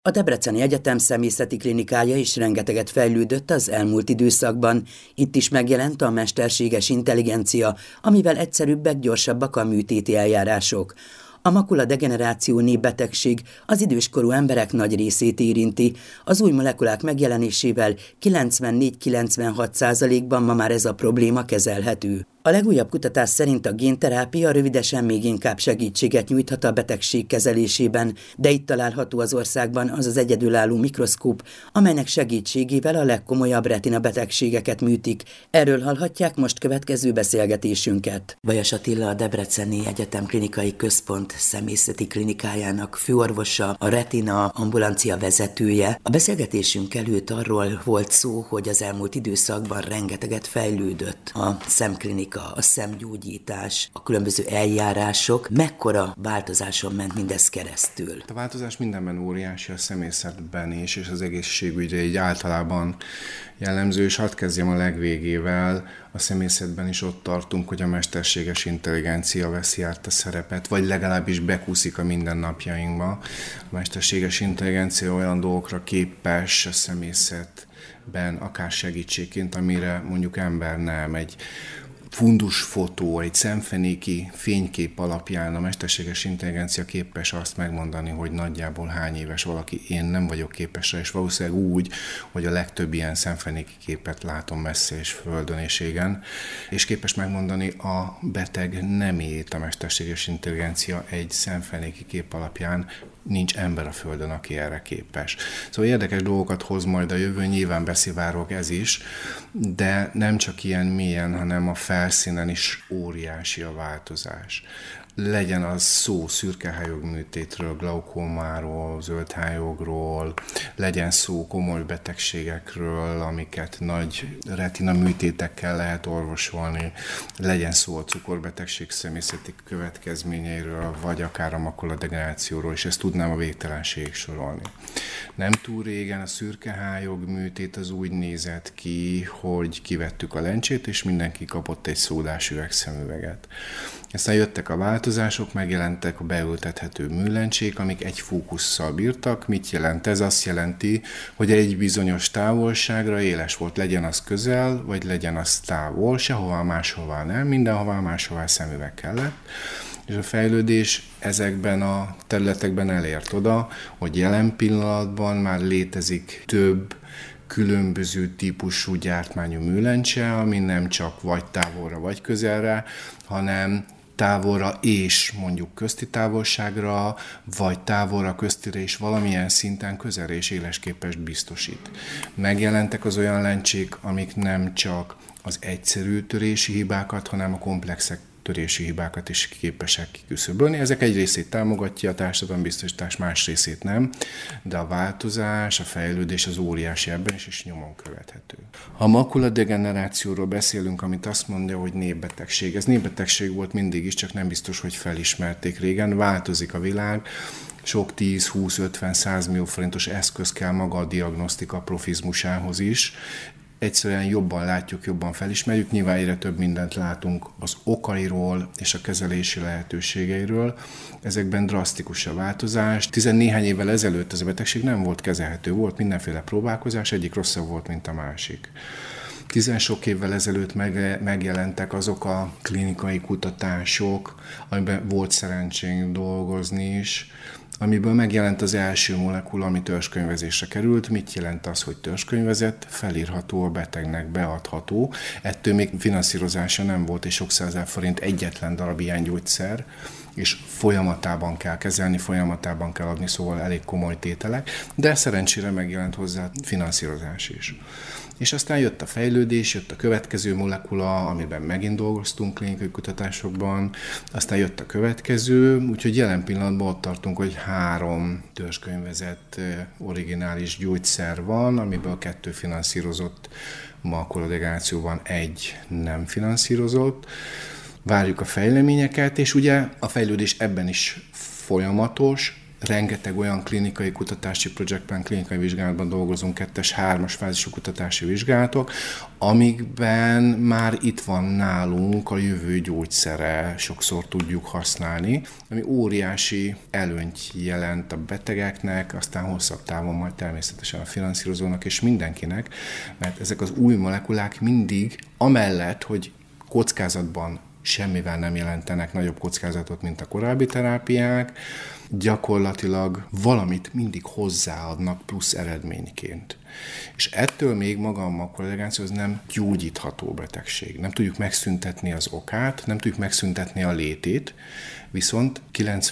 A Debreceni Egyetem szemészeti klinikája is rengeteget fejlődött az elmúlt időszakban. Itt is megjelent a mesterséges intelligencia, amivel egyszerűbbek, gyorsabbak a műtéti eljárások. A makuladegeneráció betegség az időskorú emberek nagy részét érinti. Az új molekulák megjelenésével 94-96%-ban ma már ez a probléma kezelhető. A legújabb kutatás szerint a génterápia rövidesen még inkább segítséget nyújthat a betegség kezelésében, de itt található az országban az az egyedülálló mikroszkóp, amelynek segítségével a legkomolyabb retina betegségeket műtik. Erről hallhatják most következő beszélgetésünket. Vajas Attila, a Debreceni Egyetem Klinikai Központ szemészeti klinikájának főorvosa, a retina ambulancia vezetője. A beszélgetésünk előtt arról volt szó, hogy az elmúlt időszakban rengeteget fejlődött a szemklinika, a szemgyógyítás, a különböző eljárások. Mekkora változáson ment mindez keresztül? A változás mindenben óriási, a szemészetben is, és az egészségügyre így általában jellemző, és hadd kezdjem a legvégével. A szemészetben is ott tartunk, hogy a mesterséges intelligencia veszi át a szerepet, vagy legalábbis bekúszik a mindennapjainkba. A mesterséges intelligencia olyan dolgokra képes a szemészetben, akár segítségként, amire mondjuk ember nem. Egy fundus fotó, egy szemfenéki fénykép alapján a mesterséges intelligencia képes azt megmondani, hogy nagyjából hány éves valaki. Én nem vagyok képes rá, és valószínűleg úgy, hogy a legtöbb ilyen szemfenéki képet látom messze és földön és égen, és képes megmondani a beteg nemét. A mesterséges intelligencia egy szemfenéki kép alapján, nincs ember a földön, aki erre képes. Szóval érdekes dolgokat hoz majd a jövő, nyilván beszivárog ez is, de nem csak ilyen mélyen, hanem a felszínen is óriási a változás. Legyen az szó szürkehályog műtétről, glaukómáról, zöldhályogról, legyen szó komoly betegségekről, amiket nagy retina műtétekkel lehet orvosolni, legyen szó a cukorbetegség szemészeti következményeiről, vagy akár a makuladegenerációról, és ezt tudnám a végtelenségig sorolni. Nem túl régen a szürkehályog műtét az úgy nézett ki, hogy kivettük a lencsét, és mindenki kapott egy szódás üvegszemüveget. Aztán jöttek a változások, megjelentek a beültethető műlencsék, amik egy fókusszal bírtak. Mit jelent ez? Azt jelenti, hogy egy bizonyos távolságra éles volt, legyen az közel, vagy legyen az távol, sehová máshová nem, mindenhová máshová szemüveg kellett. És a fejlődés ezekben a területekben elért oda, hogy jelen pillanatban már létezik több különböző típusú gyártmányú műlencse, ami nem csak vagy távolra, vagy közelre, hanem távolra és mondjuk közti távolságra, vagy távolra, köztire és valamilyen szinten közelre és élesképest biztosít. Megjelentek az olyan lencsék, amik nem csak az egyszerű törési hibákat, hanem a komplexek törési hibákat is képesek kiküszöbölni. Ezek egy részét támogatja a társadalombiztosítás, más részét nem, de a változás, a fejlődés az óriási ebben is, és nyomon követhető. Ha a makuladegenerációról beszélünk, amit azt mondja, hogy népbetegség. Ez népbetegség volt mindig is, csak nem biztos, hogy felismerték régen. Változik a világ, sok 10-20-50-100 millió forintos eszköz kell maga a diagnosztika profizmusához is. Egyszerűen jobban látjuk, jobban felismerjük, nyilván egyre több mindent látunk az okairól és a kezelési lehetőségeiről. Ezekben drasztikus a változás. 14 évvel ezelőtt ez a betegség nem volt kezelhető, volt mindenféle próbálkozás, egyik rosszabb volt, mint a másik. 10 sok évvel ezelőtt megjelentek azok a klinikai kutatások, amiben volt szerencsénk dolgozni is, amiből megjelent az első molekula, ami törzskönyvezésre került. Mit jelent az, hogy törzskönyvezett? Felírható a betegnek, beadható. Ettől még finanszírozása nem volt, és sok százezer forint egyetlen darab ilyen gyógyszer, és folyamatában kell kezelni, folyamatában kell adni, szóval elég komoly tételek, de szerencsére megjelent hozzá finanszírozás is. És aztán jött a fejlődés, jött a következő molekula, amiben megint dolgoztunk klinikai kutatásokban, aztán jött a következő, úgyhogy jelen pillanatban ott tartunk, hogy 3 törzskönyvezett originális gyógyszer van, amiből 2 finanszírozott, makuladegenerációban 1 nem finanszírozott. Várjuk a fejleményeket, és ugye a fejlődés ebben is folyamatos, rengeteg olyan klinikai kutatási projektben, klinikai vizsgálatban dolgozunk, 2-es, 3-as fázisú kutatási vizsgálatok, amikben már itt van nálunk a jövő gyógyszere, sokszor tudjuk használni, ami óriási előnyt jelent a betegeknek, aztán hosszabb távon majd természetesen a finanszírozónak és mindenkinek, mert ezek az új molekulák mindig, amellett, hogy kockázatban semmivel nem jelentenek nagyobb kockázatot, mint a korábbi terápiák, gyakorlatilag valamit mindig hozzáadnak plusz eredményként. És ettől még maga a makuladegeneráció az nem gyógyítható betegség. Nem tudjuk megszüntetni az okát, nem tudjuk megszüntetni a létét, viszont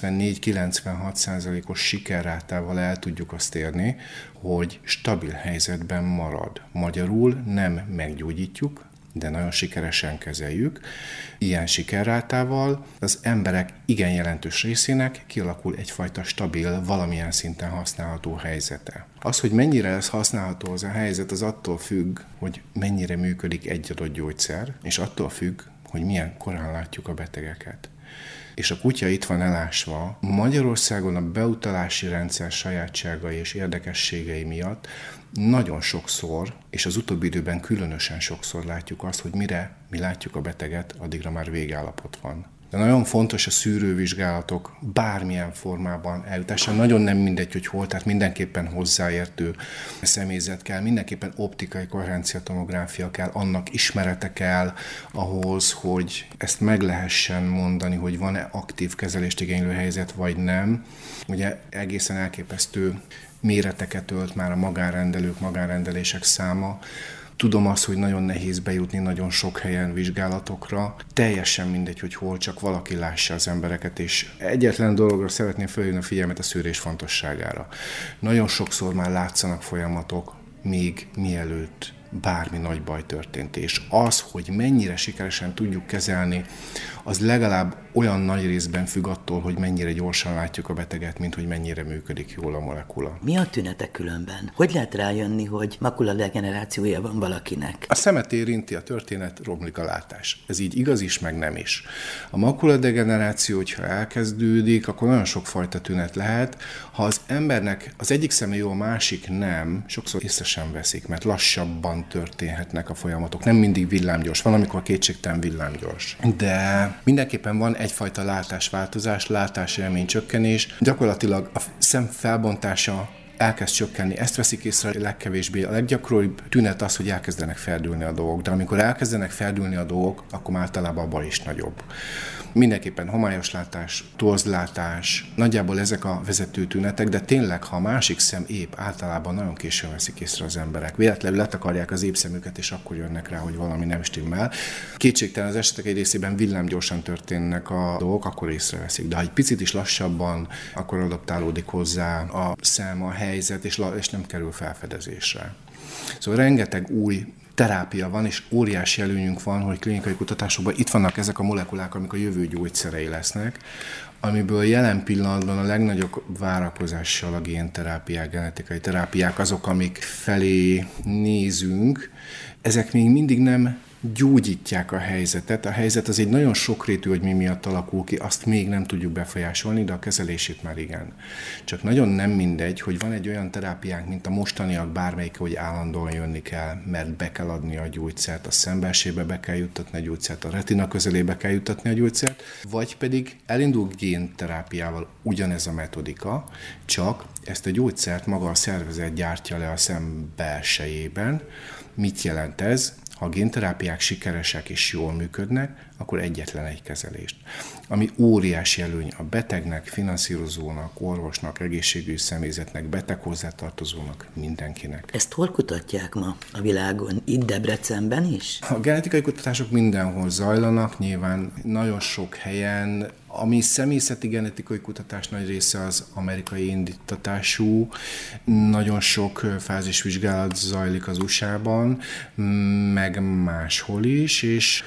94-96%-os sikerrátával el tudjuk azt érni, hogy stabil helyzetben marad. Magyarul nem meggyógyítjuk, de nagyon sikeresen kezeljük. Ilyen sikerrátával az emberek igen jelentős részének kialakul egyfajta stabil, valamilyen szinten használható helyzete. Az, hogy mennyire lesz használható az a helyzet, az attól függ, hogy mennyire működik egy adott gyógyszer, és attól függ, hogy milyen korán látjuk a betegeket. És a kutya itt van elásva. Magyarországon a beutalási rendszer sajátságai és érdekességei miatt nagyon sokszor, és az utóbbi időben különösen sokszor látjuk azt, hogy mire mi látjuk a beteget, addigra már végállapot van. De nagyon fontos a szűrővizsgálatok bármilyen formában eljutása. Nagyon nem mindegy, hogy hol, tehát mindenképpen hozzáértő személyzet kell, mindenképpen optikai koherenciatomográfia kell, annak ismerete kell ahhoz, hogy ezt meg lehessen mondani, hogy van-e aktív kezelést igénylő helyzet, vagy nem. Ugye egészen elképesztő méreteket ölt már a magánrendelések száma. Tudom azt, hogy nagyon nehéz bejutni nagyon sok helyen vizsgálatokra. Teljesen mindegy, hogy hol, csak valaki lássa az embereket, és egyetlen dologra szeretném felhívni a figyelmet, a szűrés fontosságára. Nagyon sokszor már látszanak folyamatok, még mielőtt bármi nagy baj történt, és az, hogy mennyire sikeresen tudjuk kezelni, az legalább olyan nagy részben függ attól, hogy mennyire gyorsan látjuk a beteget, mint hogy mennyire működik jól a molekula. Mi a tünetek különben? Hogy lehet rájönni, hogy makuladegenerációja van valakinek? A szemet érinti a történet, romlik a látás. Ez így igaz is, meg nem is. A makuladegeneráció, hogyha elkezdődik, akkor nagyon sokfajta tünet lehet. Ha az embernek az egyik szeme jó, a másik nem, sokszor észre sem veszik, mert lassabban történhetnek a folyamatok. Nem mindig villámgyors, van, amikor kétségtelen villámgyors. De mindenképpen van egyfajta látásváltozás, látásélmény csökkenés. Gyakorlatilag a szem felbontása elkezd csökkenni. Ezt veszik észre a legkevésbé. A leggyakoribb tünet az, hogy elkezdenek ferdülni a dolgok. De amikor elkezdenek ferdülni a dolgok, akkor általában a baj is nagyobb. Mindenképpen homályos látás, torzlátás, nagyjából ezek a vezető tünetek, de tényleg, ha a másik szem épp, általában nagyon későn veszik észre az emberek. Véletlenül letakarják az épszemüket, és akkor jönnek rá, hogy valami nem stimmel. Kétségtelen az esetek egy részében villámgyorsan történnek a dolgok, akkor észreveszik. De ha egy picit is lassabban, akkor adaptálódik hozzá a szem, a helyzet, és nem kerül felfedezésre. Szóval rengeteg új terápia van, és óriási előnyünk van, hogy klinikai kutatásokban itt vannak ezek a molekulák, amik a jövő gyógyszerei lesznek, amiből jelen pillanatban a legnagyobb várakozással a génterápiák, genetikai terápiák azok, amik felé nézünk, ezek még mindig nem gyógyítják a helyzetet. A helyzet az egy nagyon sokrétű, hogy mi miatt alakul ki, azt még nem tudjuk befolyásolni, de a kezelését már igen. Csak nagyon nem mindegy, hogy van egy olyan terápiánk, mint a mostaniak bármelyik, hogy állandóan jönni kell, mert be kell adni a gyógyszert, a szembelsébe be kell juttatni a gyógyszert, a retina közelébe kell juttatni a gyógyszert, vagy pedig elindul génterápiával ugyanez a metodika, csak ezt a gyógyszert maga a szervezet gyártja le a szem belsejében. Mit jelent ez? Ha a génterápiák sikeresek és jól működnek, akkor egyetlen egy kezelést. Ami óriási előny a betegnek, finanszírozónak, orvosnak, egészségügyi személyzetnek, beteg hozzátartozónak, mindenkinek. Ezt hol kutatják ma a világon? Itt Debrecenben is? A genetikai kutatások mindenhol zajlanak, nyilván nagyon sok helyen. Ami személyzeti genetikai kutatás nagy része az amerikai indítatású, nagyon sok fázisvizsgálat zajlik az USA-ban, meg máshol is, és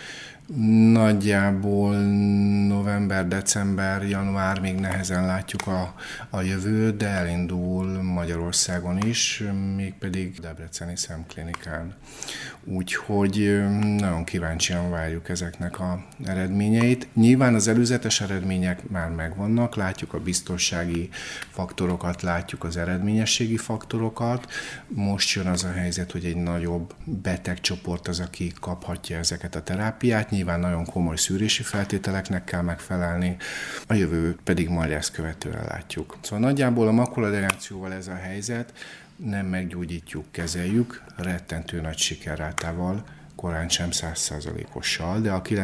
Nagyjából november, december, január még nehezen látjuk a jövőt, de elindul Magyarországon is, mégpedig Debreceni szemklinikán. Úgyhogy nagyon kíváncsian várjuk ezeknek az eredményeit. Nyilván az előzetes eredmények már megvannak, látjuk a biztonsági faktorokat, látjuk az eredményességi faktorokat. Most jön az a helyzet, hogy egy nagyobb betegcsoport az, aki kaphatja ezeket a terápiát. Nyilván nagyon komoly szűrési feltételeknek kell megfelelni, a jövő pedig majd ezt követően látjuk. Szóval nagyjából a makuladegenerációval ez a helyzet, nem meggyógyítjuk, kezeljük, rettentő nagy sikerrátával, korán sem 100%-ossal, de a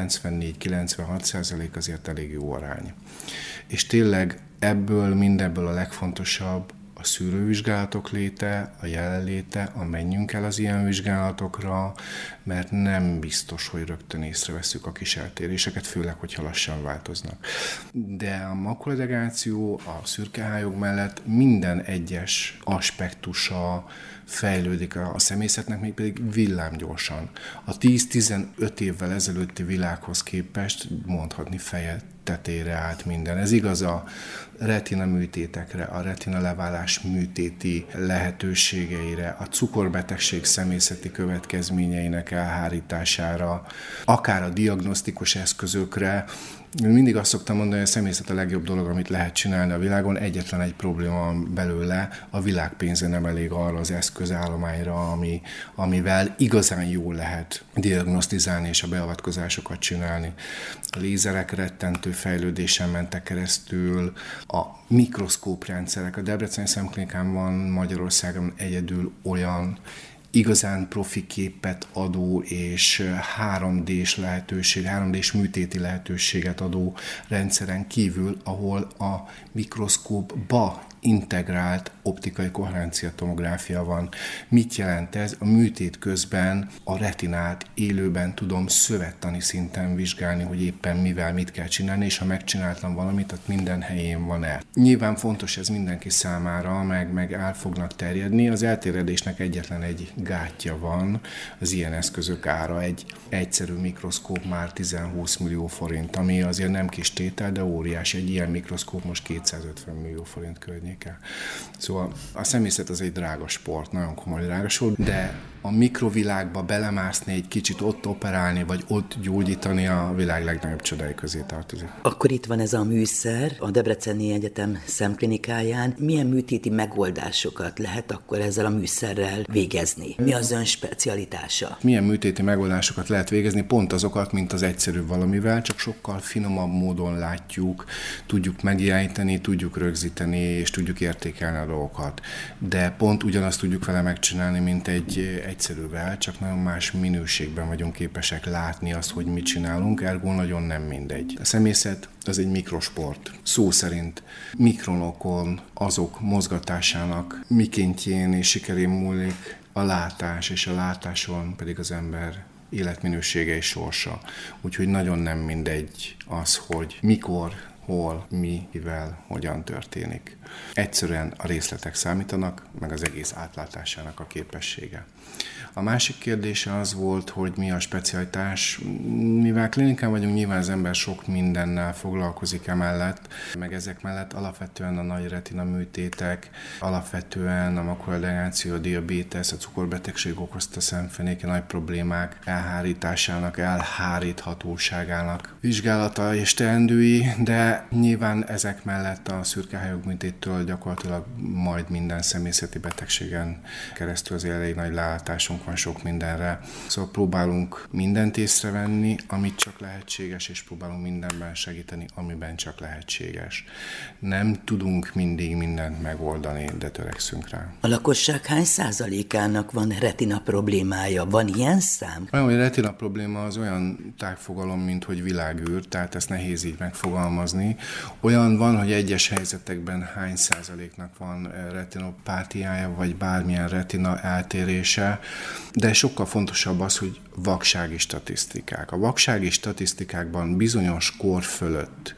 94-96% azért elég jó arány. És tényleg mindebből a legfontosabb a szűrővizsgálatok léte, a jelenléte, menjünk el az ilyen vizsgálatokra, mert nem biztos, hogy rögtön észrevesszük a kis eltéréseket, főleg, hogyha lassan változnak. De a makuladegeneráció a szürkehályog mellett minden egyes aspektusa fejlődik a szemészetnek, még pedig villámgyorsan. A 10-15 évvel ezelőtti világhoz képest mondhatni feje tetejére állt minden. Ez igaz a retina műtétekre, a retina leválás műtéti lehetőségeire, a cukorbetegség szemészeti következményeinek elhárítására, akár a diagnosztikus eszközökre. Mindig azt szoktam mondani, hogy a szemészet a legjobb dolog, amit lehet csinálni a világon. Egyetlen egy probléma van belőle, a világpénze nem elég arra az eszközállományra, amivel igazán jól lehet diagnosztizálni és a beavatkozásokat csinálni. A lézerek rettentő fejlődésen mentek keresztül, a mikroszkóprendszerek. A Debreceni Szemklinikán van Magyarországon egyedül olyan igazán profi képet adó és 3D-s lehetőség, 3D-s műtéti lehetőséget adó rendszeren kívül, ahol a mikroszkópba integrált optikai koherencia tomográfia van. Mit jelent ez? A műtét közben a retinát élőben tudom szövettani szinten vizsgálni, hogy éppen mivel mit kell csinálni, és ha megcsináltam valamit, ott minden helyén van-e. Nyilván fontos ez mindenki számára, meg el fognak terjedni. Az elterjedésnek egyetlen egy gátja van, az ilyen eszközök ára. Egy egyszerű mikroszkóp már 10-20 millió forint, ami azért nem kis tétel, de óriási. Egy ilyen mikroszkóp most 250 millió forint környéke. Szóval a szemészet az egy drága sport, nagyon komoly drága sport, de a mikrovilágba belemászni, egy kicsit ott operálni, vagy ott gyógyítani a világ legnagyobb csodái közé tartozik. Akkor itt van ez a műszer a Debreceni Egyetem szemklinikáján. Milyen műtéti megoldásokat lehet akkor ezzel a műszerrel végezni? Mi az ön specialitása? Milyen műtéti megoldásokat lehet végezni? Pont azokat, mint az egyszerű valamivel, csak sokkal finomabb módon látjuk, tudjuk megjeleníteni, tudjuk rögzíteni, és tudjuk értékelni a dolgokat. De pont ugyanazt tudjuk vele megcsinálni, mint egy egyszerűvel, csak nagyon más minőségben vagyunk képesek látni azt, hogy mit csinálunk, ergo nagyon nem mindegy. A szemészet az egy mikrosport. Szó szerint mikronokon, azok mozgatásának mikéntjén és sikerén múlik a látás, és a látáson pedig az ember életminősége és sorsa. Úgyhogy nagyon nem mindegy az, hogy mikor, hol, mivel, hogyan történik. Egyszerűen a részletek számítanak, meg az egész átlátásának a képessége. A másik kérdése az volt, hogy mi a specialitás. Mivel klinikán vagyunk, nyilván az ember sok mindennel foglalkozik emellett, meg ezek mellett alapvetően a nagy retina műtétek, alapvetően a makuladegeneráció, a diabétesz, a cukorbetegség okozta szemfenéke nagy problémák elhárításának, elháríthatóságának vizsgálata és teendői, de nyilván ezek mellett a szürkehályog műtéttől gyakorlatilag majd minden szemészeti betegségen keresztül az elég nagy rálátásunk van sok mindenre. Szóval próbálunk mindent észrevenni, amit csak lehetséges, és próbálunk mindenben segíteni, amiben csak lehetséges. Nem tudunk mindig mindent megoldani, de törekszünk rá. A lakosság hány százalékának van retina problémája? Van ilyen szám? Olyan, hogy retina probléma az olyan tágfogalom, mint hogy világűr, tehát ezt nehéz így megfogalmazni. Olyan van, hogy egyes helyzetekben hány százaléknak van retinopátiája, vagy bármilyen retina eltérése, de sokkal fontosabb az, hogy vaksági statisztikák. A vaksági statisztikákban bizonyos kor fölött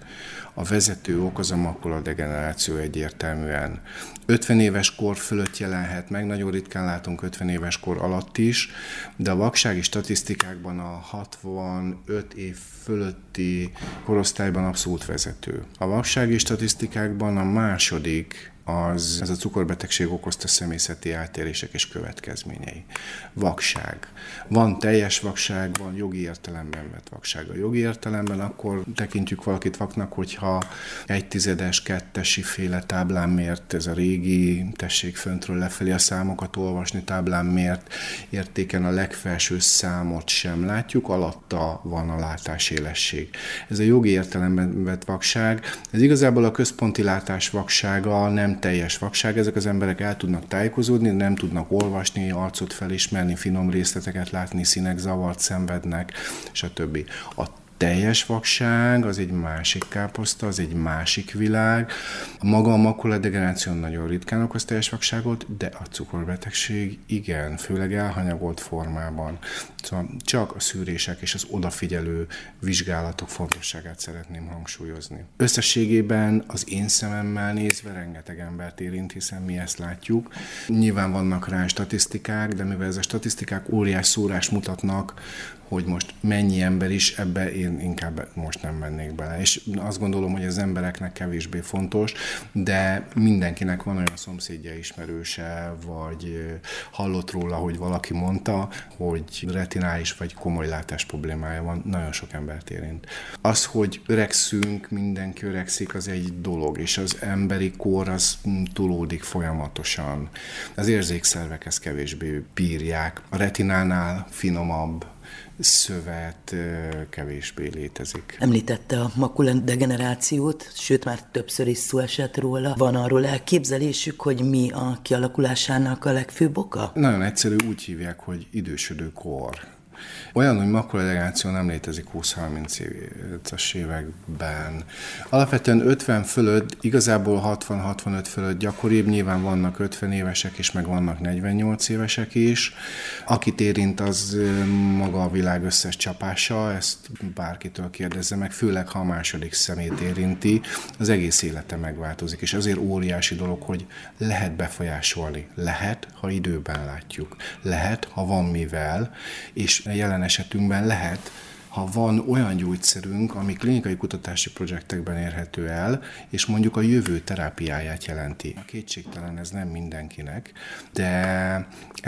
A vezető ok az a makuladegeneráció egyértelműen. 50 éves kor fölött jelenhet meg, nagyon ritkán látunk 50 éves kor alatt is, de a vaksági statisztikákban a 65 év fölötti korosztályban abszolút vezető. A vaksági statisztikákban a második ez a cukorbetegség okozta személyzeti eltérések és következményei. Vakság. Van teljes vakság, van jogi értelemben vett vakság. A jogi értelemben akkor tekintjük valakit vaknak, hogyha 1/10, 2-esi féle táblán mért, ez a régi, tessék föntről lefelé a számokat olvasni, táblán mért értéken a legfelső számot sem látjuk, alatta van a látásélesség. Ez a jogi értelemben vett vakság, ez igazából a központi látás vaksága, nem teljes vakság, ezek az emberek el tudnak tájékozódni, nem tudnak olvasni, arcot felismerni, finom részleteket látni, színek zavart szenvednek, stb. A teljes vakság az egy másik káposzta, az egy másik világ. Maga a makuladegeneráció nagyon ritkán okoz teljes vakságot, de a cukorbetegség igen, főleg elhanyagolt formában. Szóval csak a szűrések és az odafigyelő vizsgálatok fontosságát szeretném hangsúlyozni. Összességében az én szememmel nézve rengeteg embert érint, hiszen mi ezt látjuk. Nyilván vannak rá statisztikák, de mivel ez a statisztikák óriás szórást mutatnak, hogy most mennyi ember is, ebbe én inkább most nem mennék bele. És azt gondolom, hogy az embereknek kevésbé fontos, de mindenkinek van olyan szomszédja, ismerőse, vagy hallott róla, hogy valaki mondta, hogy retinális vagy komoly látás problémája van, nagyon sok embert érint. Az, hogy öregszünk, mindenki öregszik, az egy dolog, és az emberi kor az tolódik folyamatosan. Az érzékszervek ezt kevésbé bírják. A retinánál finomabb szövet kevésbé létezik. Említette a makuladegenerációt, sőt már többször is szó esett róla. Van arról elképzelésük, hogy mi a kialakulásának a legfőbb oka? Nagyon egyszerű, úgy hívják, hogy idősödő kor. Olyan, hogy makuladegeneráció nem létezik 20-30-as években. Alapvetően 50 fölött, igazából 60-65 fölött gyakoribb, nyilván vannak 50 évesek is, meg vannak 48 évesek is. Akit érint, az maga a világ összes csapása, ezt bárkitől kérdezze meg, főleg ha a második szemét érinti, az egész élete megváltozik, és azért óriási dolog, hogy lehet befolyásolni. Lehet, ha időben látjuk. Lehet, ha van mivel, és jelen esetünkben lehet, ha van olyan gyógyszerünk, ami klinikai kutatási projektekben érhető el, és mondjuk a jövő terápiáját jelenti. A kétségtelen ez nem mindenkinek, de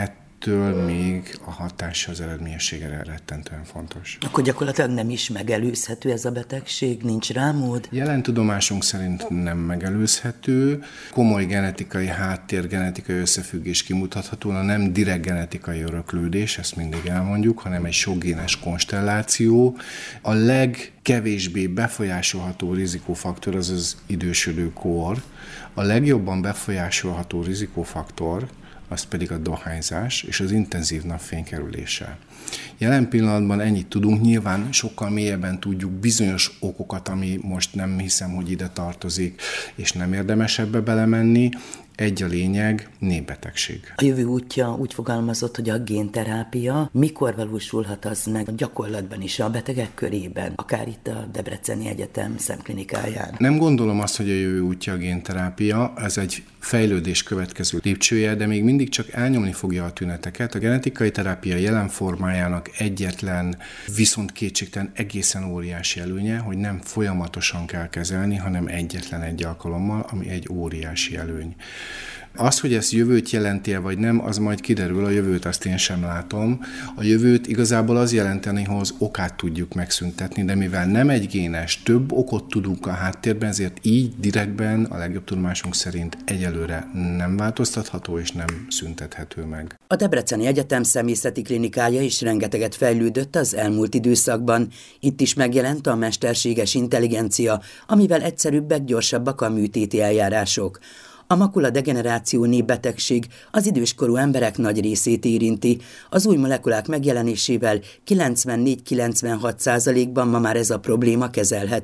ettől még a hatása, az eredményessége rettentően fontos. Akkor gyakorlatilag nem is megelőzhető ez a betegség? Nincs rá mód? Jelen tudomásunk szerint nem megelőzhető. Komoly genetikai háttér, genetikai összefüggés kimutatható, nem direkt genetikai öröklődés, ezt mindig elmondjuk, hanem egy sokgénes konstelláció. A legkevésbé befolyásolható rizikófaktor az az idősödő kor. A legjobban befolyásolható rizikófaktor az pedig a dohányzás és az intenzív napfény kerülése. Jelen pillanatban ennyit tudunk, nyilván sokkal mélyebben tudjuk bizonyos okokat, ami most nem hiszem, hogy ide tartozik, és nem érdemes ebbe belemenni. Egy a lényeg, népbetegség. A jövő útja úgy fogalmazott, hogy a génterápia. Mikor valósulhat az meg a gyakorlatban is a betegek körében, akár itt a Debreceni Egyetem szemklinikáján? Nem gondolom azt, hogy a jövő útja a génterápia, ez egy fejlődés következő lépcsője, de még mindig csak elnyomni fogja a tüneteket. A genetikai terápia jelen formájának egyetlen, viszont kétségtelen egészen óriási előnye, hogy nem folyamatosan kell kezelni, hanem egyetlen egy alkalommal, ami egy óriási előny. Az, hogy ez jövőt jelenti-e vagy nem, az majd kiderül, a jövőt azt én sem látom. A jövőt igazából az jelenteni, hogy az okát tudjuk megszüntetni, de mivel nem egy génes, több okot tudunk a háttérben, ezért így direktben a legjobb tudomásunk szerint egyelőre nem változtatható és nem szüntethető meg. A Debreceni Egyetem személyzeti klinikája is rengeteget fejlődött az elmúlt időszakban. Itt is megjelent a mesterséges intelligencia, amivel egyszerűbbek, gyorsabbak a műtéti eljárások. A makuladegeneráció népbetegség az időskorú emberek nagy részét érinti. Az új molekulák megjelenésével 94-96%-ban ma már ez a probléma kezelhető. A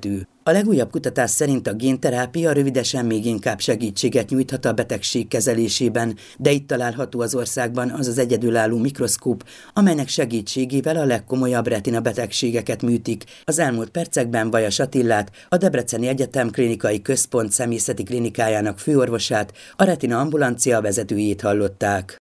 A legújabb kutatás szerint a génterápia rövidesen még inkább segítséget nyújthat a betegség kezelésében, de itt található az országban az az egyedülálló mikroszkóp, amelynek segítségével a legkomolyabb retina betegségeket műtik. Az elmúlt percekben Vajas Attillát, a Debreceni Egyetem Klinikai Központ szemészeti klinikájának főorvosát, a retina ambulancia vezetőjét hallották.